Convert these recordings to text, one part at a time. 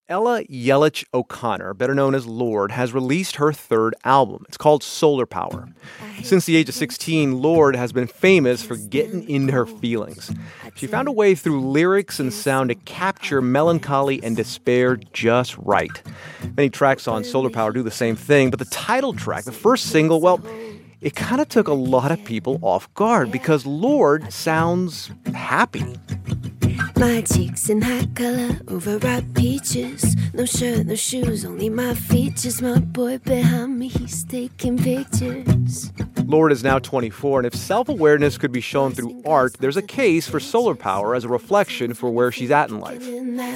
Ella Yelich O'Connor, better known as Lorde, has released her third album. It's called Solar Power. Since the age of 16, Lorde has been famous for getting into her feelings. She found a way through lyrics and sound to capture melancholy and despair just right. Many tracks on Solar Power do the same thing, but the title track, the first single, well, it kind of took a lot of people off guard because Lorde sounds happy. My cheeks in hot color, overripe peaches. No shirt, no shoes, only my features. My boy behind me, he's taking pictures. Lorde is now 24, and if self-awareness could be shown through art, there's a case for Solar Power as a reflection for where she's at in life.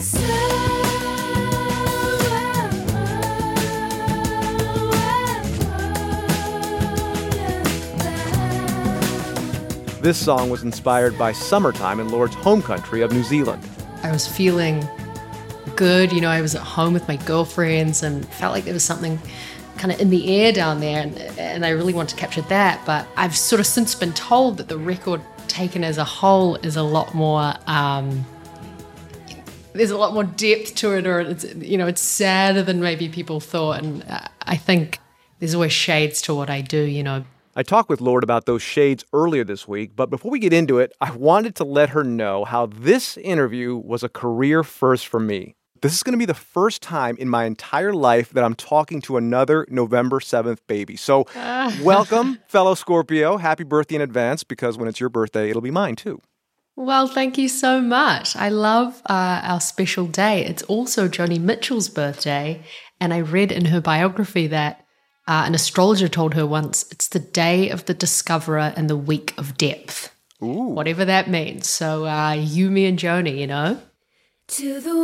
This song was inspired by summertime in Lorde's home country of New Zealand. I was feeling good, I was at home with my girlfriends and felt like there was something kind of in the air down there, and I really wanted to capture that. But I've sort of since been told that the record taken as a whole is a lot more, there's a lot more depth to it, or it's sadder than maybe people thought. And I think there's always shades to what I do, I talked with Lorde about those shades earlier this week, but before we get into it, I wanted to let her know how this interview was a career first for me. This is going to be the first time in my entire life that I'm talking to another November 7th baby. So welcome, fellow Scorpio. Happy birthday in advance, because when it's your birthday, it'll be mine too. Well, thank you so much. I love our special day. It's also Joni Mitchell's birthday, and I read in her biography that an astrologer told her once, it's the day of the discoverer and the week of depth. Ooh. Whatever that means. So you, me, and Joni, To the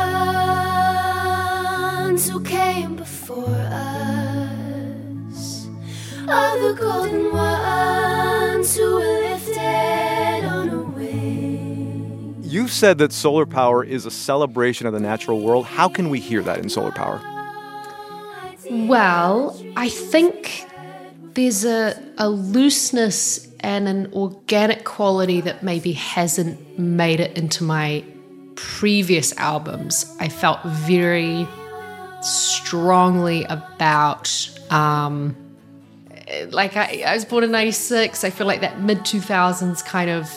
ones who came before us, all the golden ones who were lifted on a wing. You said that Solar Power is a celebration of the natural world. How can we hear that in Solar Power? Well, I think there's a looseness and an organic quality that maybe hasn't made it into my previous albums. I felt very strongly about, I was born in 96. I feel like that mid-2000s kind of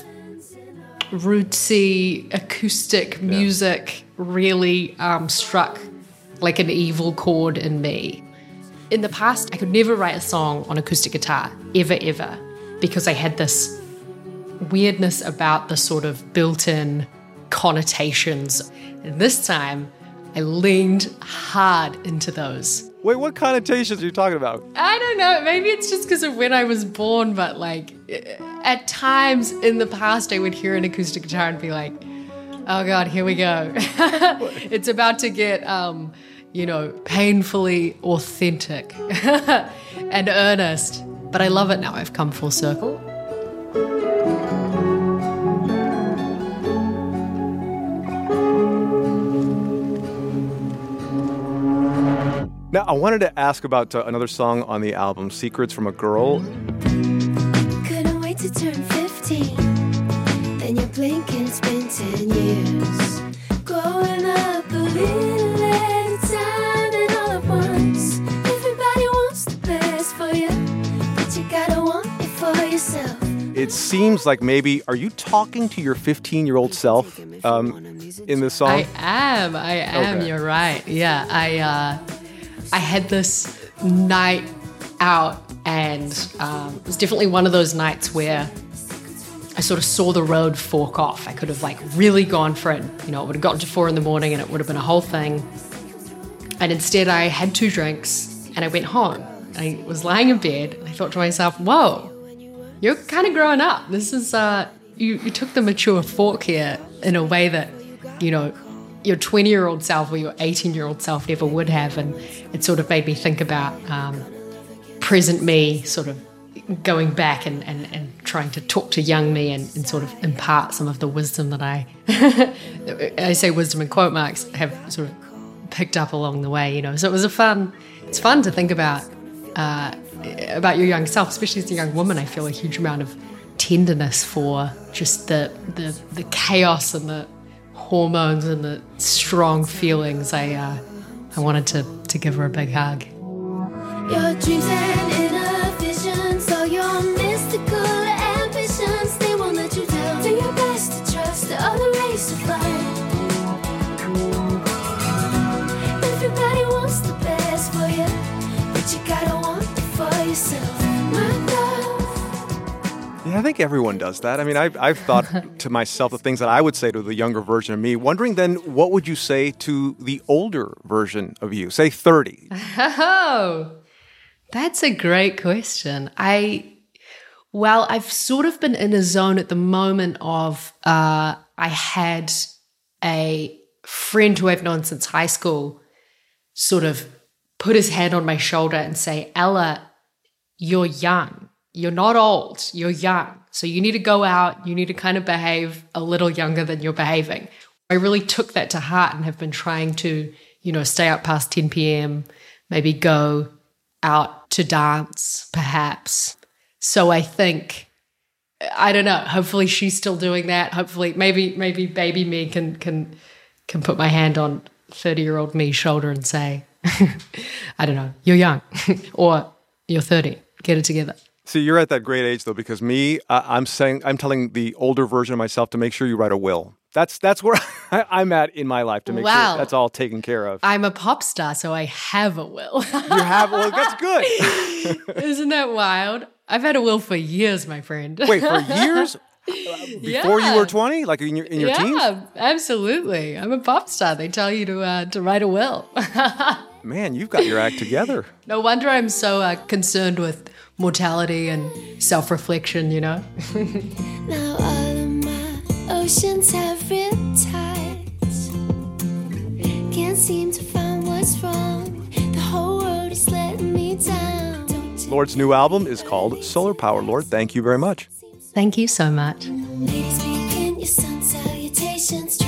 rootsy acoustic music really struck like an evil chord in me. In the past, I could never write a song on acoustic guitar, ever, because I had this weirdness about the sort of built-in connotations. And this time, I leaned hard into those. Wait, what connotations are you talking about? I don't know. Maybe it's just because of when I was born, but at times in the past, I would hear an acoustic guitar and be like, oh God, here we go. It's about to get, painfully authentic and earnest. But I love it now. I've come full circle. Now, I wanted to ask about another song on the album, Secrets from a Girl. Couldn't wait to turn 15. Then you blink and it's been 10 years. Growing up a little at a time and all at once. Everybody wants the best for you, but you gotta want it for yourself. It seems like maybe, are you talking to your 15-year-old self in this song? I am. Okay. You're right. Yeah, I had this night out, and it was definitely one of those nights where I sort of saw the road fork off. I could have really gone for it. It would have gotten to 4 a.m. and it would have been a whole thing. And instead I had 2 drinks and I went home. I was lying in bed and I thought to myself, whoa, you're kind of growing up. This is, you took the mature fork here in a way that, your 20-year-old self or your 18-year-old self never would have. And it sort of made me think about present me sort of going back and trying to talk to young me and sort of impart some of the wisdom that I say wisdom in quote marks, have sort of picked up along the way, So it was it's fun to think about your young self, especially as a young woman. I feel a huge amount of tenderness for just the chaos and the hormones and the strong feelings, I wanted to give her a big hug. Your dreams and inner visions, all your mystical ambitions, they won't let you down. Do your best to trust the other race to find. Everybody wants the best for you, but you gotta want it for yourself. My love. Yeah, I think everyone does that. I mean, I've thought to myself the things that I would say to the younger version of me, wondering then what would you say to the older version of you, say 30? Oh, that's a great question. I've sort of been in a zone at the moment of I had a friend who I've known since high school sort of put his hand on my shoulder and say, Ella, you're young. You're not old. You're young. So you need to go out. You need to kind of behave a little younger than you're behaving. I really took that to heart and have been trying to, stay out past 10 p.m., maybe go out to dance, perhaps. So I think, I don't know, hopefully she's still doing that. Hopefully, maybe baby me can put my hand on 30-year-old me's shoulder and say, I don't know, you're young or you're 30, get it together. See, you're at that great age, though, because me, I'm telling the older version of myself to make sure you write a will. That's where I'm at in my life, to make sure that's all taken care of. I'm a pop star, so I have a will. You have a will? That's good. Isn't that wild? I've had a will for years, my friend. Wait, for years? Before you were 20? Like in your teens? Yeah, absolutely. I'm a pop star. They tell you to write a will. Man, you've got your act together. No wonder I'm so concerned with mortality and self-reflection, Now all of my oceans have riptides. Can't seem to find what's wrong. The whole world is letting me down. Lorde's new album is called Solar Power. Lorde, thank you very much. Thank you so much. Ladies, begin your sun salutations.